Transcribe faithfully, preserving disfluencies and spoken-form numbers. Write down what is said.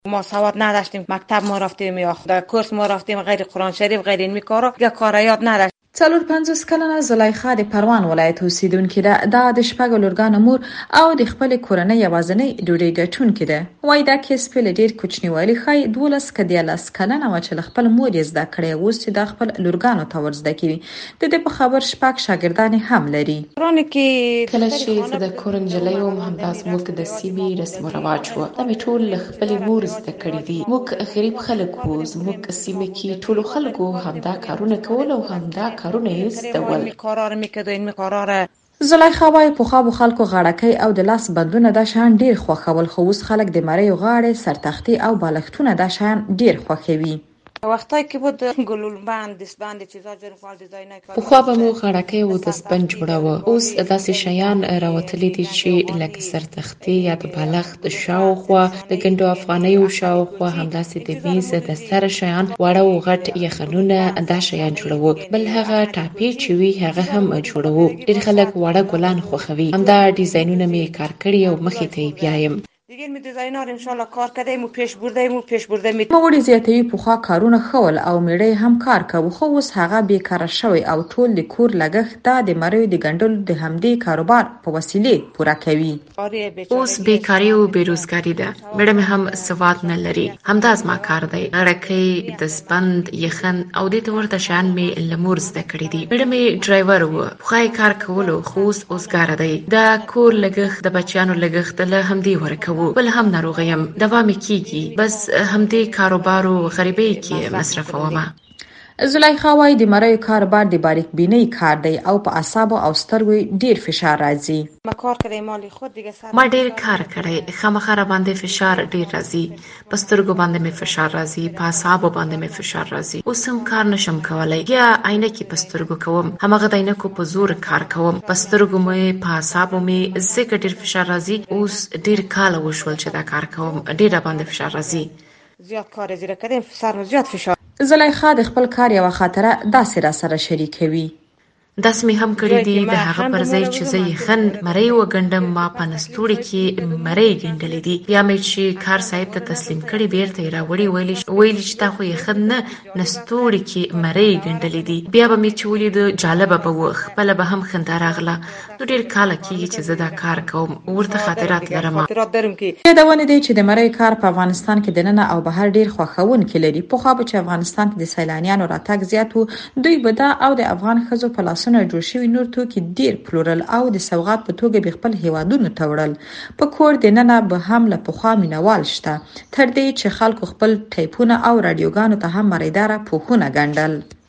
ما سواد نداشتیم، مکتب ما رفتیم یا کورس ما رفتیم، غیر قرآن شریف غیر این کارا دیگه کار یاد نداشت. څلور پنځوس کلنه زلیخا د پروان ولایت اوسیدونکې ده. دا د شپږو لورګانو مور او د خپلې کورنۍ یوازینۍ ډوډۍ ګټونکې ده. وایي دا کسب له ډېر کوچنیوالي ښایي دولس که دیارلس کلنه وه چې له خپل مور یې زده کړې، اوس چې دا خپل لورګانو ته ور زده کوي. د دې په خبر شپږ شاګردانې هم لري. کله چې زه د کور نجلۍ وم همدا زموږ د سیمې رسم و رواج و. دا مې ټول له خپلې مور زده کړي دي. موږ غریب خلک وو، زموږ سیمه کې ټولو خلکو همدا کارونه کول او همدا کارونه یې زده ول. زلیخا وایي پخوا به خلکو غاړکۍ او د لاس بندونه دا شیان ډېر خوښول، خو اوس خلک د مریو غاړې، سرتختې او بالښتونه دا شیان ډېر خوښوي. وختایی که بود گلولبند دستبند چیزا جور فال دیزاینای پخوا به مو غړکې او دستبند جوړاوه، اوس داسې شیان راوتلي دي چې لکه سرتختې یا د بالښت شاوخوا د ګنډو افغانیو شاوخوا همداسې د میز د سر شیان واړه او غټ یخنونه دا شیان جوړوو. بل هغه ټاپې چې وي هغه هم جوړوو. ډېر خلک واړه ګلان خوښوي. همدا ډیزاینونه مې کار کړي او مخې ته یې بیایم. دیگه می دیزاینر ان شاء الله کار کردیم و پیش بردیم و پیش برده می نوړي زیاتوي پخوا کارونه خول او میړې هم کار کوي، خو اوس هغه بیکاره شوی او ټول د کور لګښت دا د مریو د ګنډلو د همدې کاروبار په وسیلې پوره کوي. اوس بیکاری او بیروزګاری ده. میړه مې هم سواد نه لري. همدا زما کار دی. غړکۍ، دستبند، یخن او دې ته ورته شیان مې له مور زده کړي دي. میړه مې ډرایور و، پخوا یې کار کولو، خو اوس اوسګاره دی. دا کور لګښت د بچیانو لګښت له همدې ورکوو. بل هم ناروغه یم، دوا مې کیږي، بس همدې کاروبارو غریبۍ کې مصرفومه. زلیخا وایي د مریو کاروبار د باریک بینۍ کار دی او په اعصابو او سترګو ډیر فشار راځي. ما ډیر کار کړی، خامخا را باندې فشار ډیر راځي. په سترګو باندې مې فشار راځي، په اعصابو باندې مې فشار راځي. اوس هم کار نشم کولای. یا عینکې په سترګو کوم، همغه د عینکو په زور کار کوم. په سترګو مې، په اعصابو مې ځکه ډیر فشار راځي. اوس ډیر کاله وشول چې دا کار کوم، ډیر باندې فشار راځي. زیات کار زیات کړم، سر زیات فشار. زلیخا د خپل کار یوه خاطره داسې را سره شریکوي. داسې مې هم کړي دي د هغه پر ځای چې زه یخن مری وګنډم، ما په نستوړي کې مری ګنډلې دي. بیا مې چې کار صاحب ته تسلیم کړي بیرته یې راوړي، ویلي چې تا خو یخن نه نستوړي کې مری ګنډلې دي. بیا به مې چې ولید جالبه به و، خپله به هم خندا راغله. نو ډېر کاله کېږي چې زه دا کار کوم، ورته خاطرات لرم. یادونه دی چې د مری کار په افغانستان کې دننه او بهر ډېر خوښونکي لري. پخوا به چې افغانستان کې د سیلانیانو راتګ زیات و، دوی به دا او د افغان ښځو په لاسونو جوړ شوي نور توکي ډیر پلورل او د سوغات په توګه به خپل هیوادونو ته وړل. په کور دننه به هم له پخوا مینوال شته، تر دې چې خلکو خپل ټیپونه او رادیوګانو ته هم مریداره پوښونه ګنډل.